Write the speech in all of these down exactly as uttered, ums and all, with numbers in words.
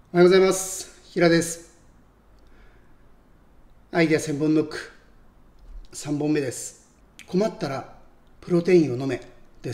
おはようございます。平です。アイデアせんぼんノックさんぼんめです。困ったらプロテインを飲めです。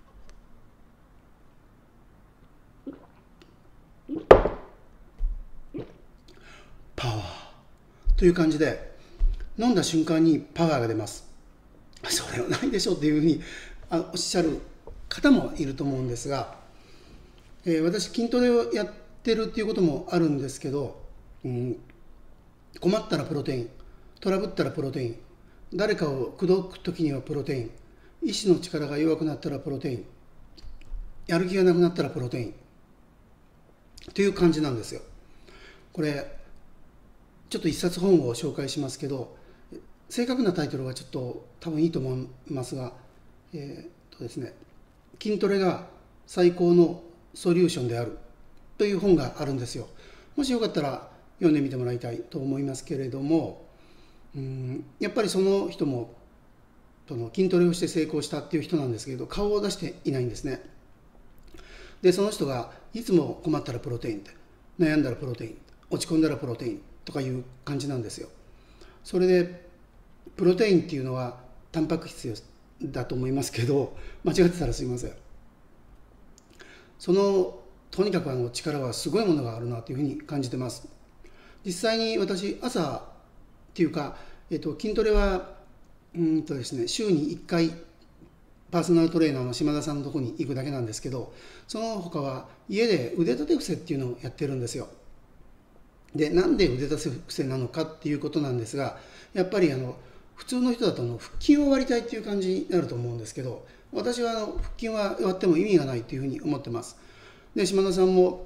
パワーという感じで、飲んだ瞬間にパワーが出ます。それはないでしょうっていうふうにあおっしゃる方もいると思うんですが、えー私筋トレをやってるっていうこともあるんですけど、うん、困ったらプロテイン、トラブったらプロテイン、誰かを口説く時にはプロテイン、意志の力が弱くなったらプロテイン、やる気がなくなったらプロテインという感じなんですよ。これちょっと一冊本を紹介しますけど、正確なタイトルはちょっと多分いいと思いますが、えー、っとですね筋トレが最高のソリューションであるという本があるんですよ。もしよかったら読んでみてもらいたいと思いますけれども、うん、やっぱりその人もその筋トレをして成功したっていう人なんですけど、顔を出していないんですね。でその人がいつも困ったらプロテインって、悩んだらプロテイン、落ち込んだらプロテインとかいう感じなんですよ。それでプロテインっていうのはタンパク質だと思いますけど、間違ってたらすいません。そのとにかくあの力はすごいものがあるなというふうに感じてます。実際に私朝っていうか、えっと、筋トレはうんとですね週にいっかいパーソナルトレーナーの島田さんのところに行くだけなんですけど、その他は家で腕立て伏せっていうのをやってるんですよ。でなんで腕立て伏せなのかっていうことなんですが、やっぱりあの普通の人だとあの腹筋を割りたいっていう感じになると思うんですけど、私はあの腹筋は割っても意味がないというふうに思ってます。で島田さんも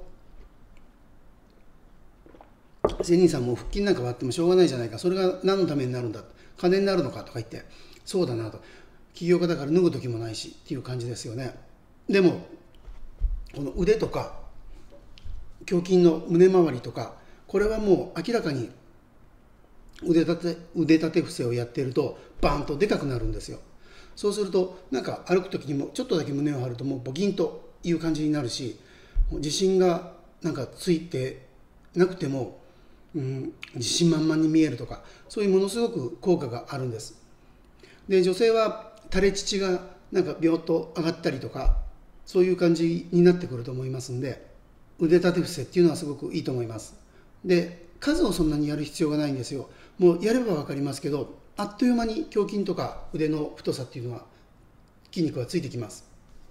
仙人さんも腹筋なんか割ってもしょうがないじゃないか、それが何のためになるんだ、金になるのかとか言って、そうだなと、起業家だから脱ぐ時もないしっていう感じですよね。でもこの腕とか胸筋の胸周りとか、これはもう明らかに腕立て腕立て伏せをやっているとバーンとでかくなるんですよ。そうするとなんか歩く時にもちょっとだけ胸を張るともうボキンという感じになるし、自信がなんかついてなくても、うん、自信満々に見えるとか、そういうものすごく効果があるんです。で女性は垂れ乳がなんかビョッと上がったりとか、そういう感じになってくると思いますんで、腕立て伏せっていうのはすごくいいと思います。で数をそんなにやる必要がないんですよ。もうやれば分かりますけど、あっという間に胸筋とか腕の太さっていうのは筋肉がついてきます。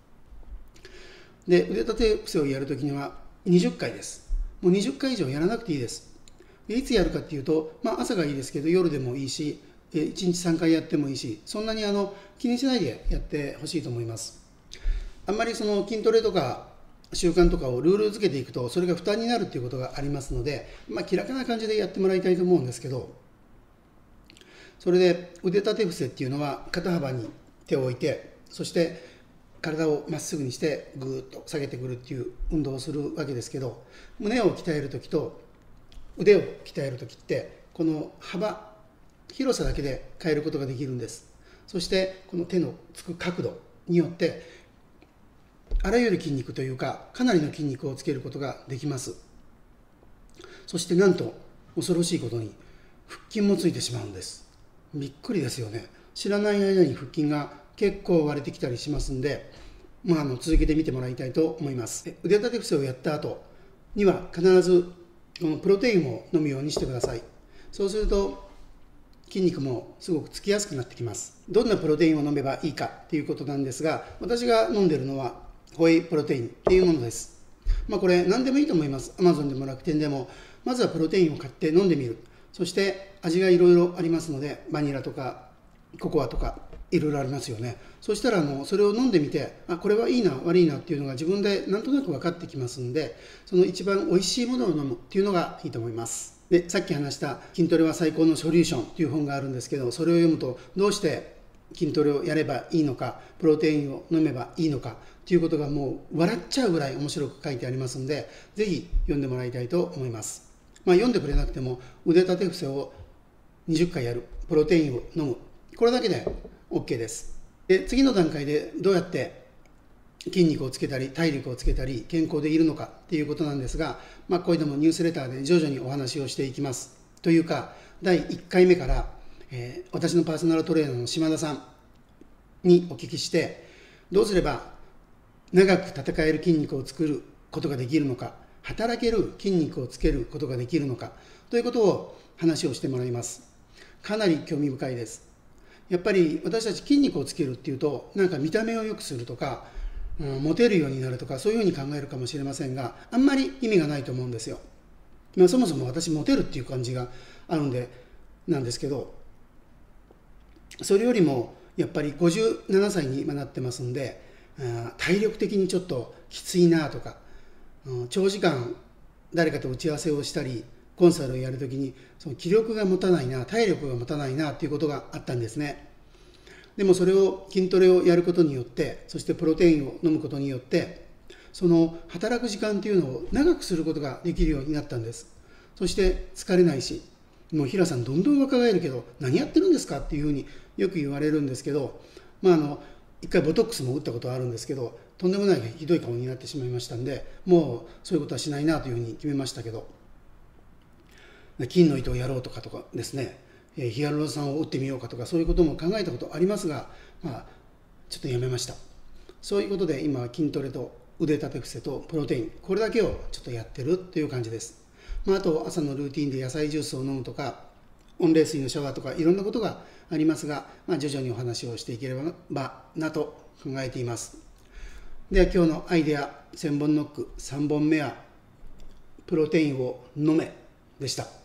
で腕立て伏せをやるときにはにじゅっかいです。もうにじゅっかい以上やらなくていいです。でいつやるかっていうと、まあ、朝がいいですけど夜でもいいし、いちにちさんかいやってもいいし、そんなにあの気にしないでやってほしいと思います。あんまりその筋トレとか習慣とかをルールづけていくとそれが負担になるっていうことがありますので、まあ、気楽な感じでやってもらいたいと思うんですけど、それで腕立て伏せっていうのは肩幅に手を置いて、そして体をまっすぐにしてぐーっと下げてくるっていう運動をするわけですけど、胸を鍛えるときと腕を鍛えるときってこの幅、広さだけで変えることができるんです。そしてこの手のつく角度によってあらゆる筋肉というかかなりの筋肉をつけることができます。そしてなんと恐ろしいことに腹筋もついてしまうんです。びっくりですよね。知らない間に腹筋が結構割れてきたりしますんで、まあ、あの続けてみてもらいたいと思います。腕立て伏せをやった後には必ずこのプロテインを飲むようにしてください。そうすると筋肉もすごくつきやすくなってきます。どんなプロテインを飲めばいいかっていうことなんですが、私が飲んでるのはホエイプロテインっていうものです。まあこれ何でもいいと思います。Amazon でも楽天でも、まずはプロテインを買って飲んでみる。そして味がいろいろありますので、バニラとかココアとかいろいろありますよね。そしたらもうそれを飲んでみて、あ、これはいいな悪いなっていうのが自分でなんとなく分かってきますんで、その一番おいしいものを飲むっていうのがいいと思います。でさっき話した筋トレは最高のソリューションという本があるんですけど、それを読むとどうして筋トレをやればいいのか、プロテインを飲めばいいのかということがもう笑っちゃうぐらい面白く書いてありますので、ぜひ読んでもらいたいと思います。まあ、読んでくれなくても腕立て伏せをにじゅっかいやる、プロテインを飲む、これだけで OK です。で次の段階でどうやって筋肉をつけたり体力をつけたり健康でいるのかっていうことなんですが、まあ、こういうのもニュースレターで徐々にお話をしていきます。というかだいいっかいめから、えー、私のパーソナルトレーナーの島田さんにお聞きして、どうすれば長く戦える筋肉を作ることができるのか、働ける筋肉をつけることができるのかということを話をしてもらいます。かなり興味深いです。やっぱり私たち筋肉をつけるっていうと、なんか見た目を良くするとか、うん、モテるようになるとか、そういうふうに考えるかもしれませんが、あんまり意味がないと思うんですよ。まあ、そもそも私モテるっていう感じがあるんでなんですけど、それよりもやっぱりごじゅうななさいに今なってますんで、体力的にちょっときついなとか、長時間誰かと打ち合わせをしたりコンサルをやるときにその気力が持たないな、体力が持たないなということがあったんですね。でもそれを筋トレをやることによって、そしてプロテインを飲むことによって、その働く時間というのを長くすることができるようになったんです。そして疲れないし、もう平さんどんどん若返るけど何やってるんですかっていうふうによく言われるんですけど、まああの一回ボトックスも打ったことはあるんですけど、とんでもないひどい顔になってしまいましたんで、もうそういうことはしないなというふうに決めましたけど、金の糸をやろうとかとかですね、ヒアルロン酸を打ってみようかとか、そういうことも考えたことありますが、まあ、ちょっとやめました。そういうことで今は筋トレと腕立て伏せとプロテイン、これだけをちょっとやってるっていう感じです。まあ、あと朝のルーティンで野菜ジュースを飲むとか、温冷水のシャワーとかいろんなことがありますが、まあ、徐々にお話をしていければなと考えています。では今日のアイデアせんぼんノックさんぼんめはプロテインを飲めでした。